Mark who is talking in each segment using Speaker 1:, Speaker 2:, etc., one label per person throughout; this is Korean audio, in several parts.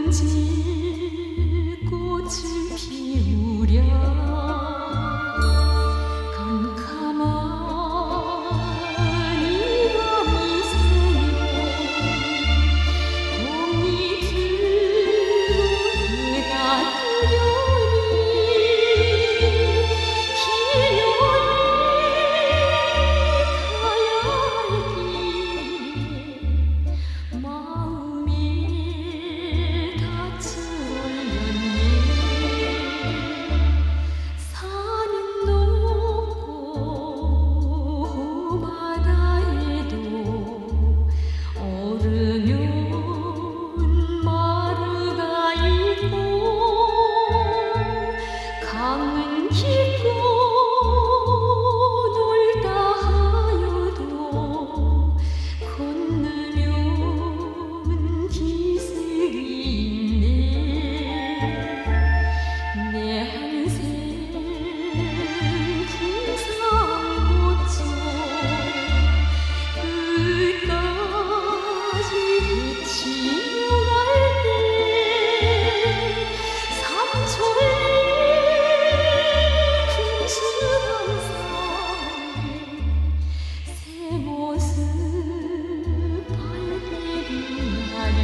Speaker 1: 언제 꽃을 피우랴 캄캄한 이 밤이 새며 봄잎으로 해가 뜨려니 기려이 가야 할 길에 마음이 닻을 올렸네. 산은 높고 바다에도 오르면 마루가 있고 강은 깊고 넓다 하여도 건너면 기색이 있네. 내 한생 풍산꽃처 끝까지 그치며 갈 때 삼천리 금수강 사이에 새 모습 발대리나리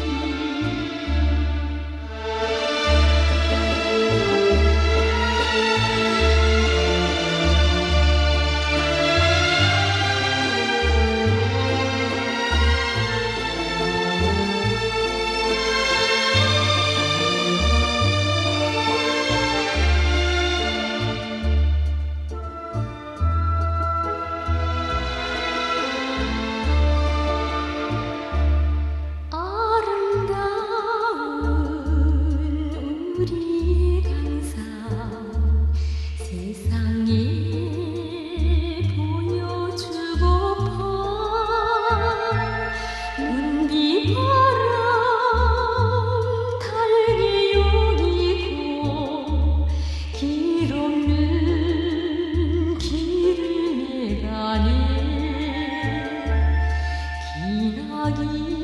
Speaker 1: 아름다운 우리 강산 세상에 보여주고파 눈비바람 달게 여기고 길 없는 길을 내가네. 기나긴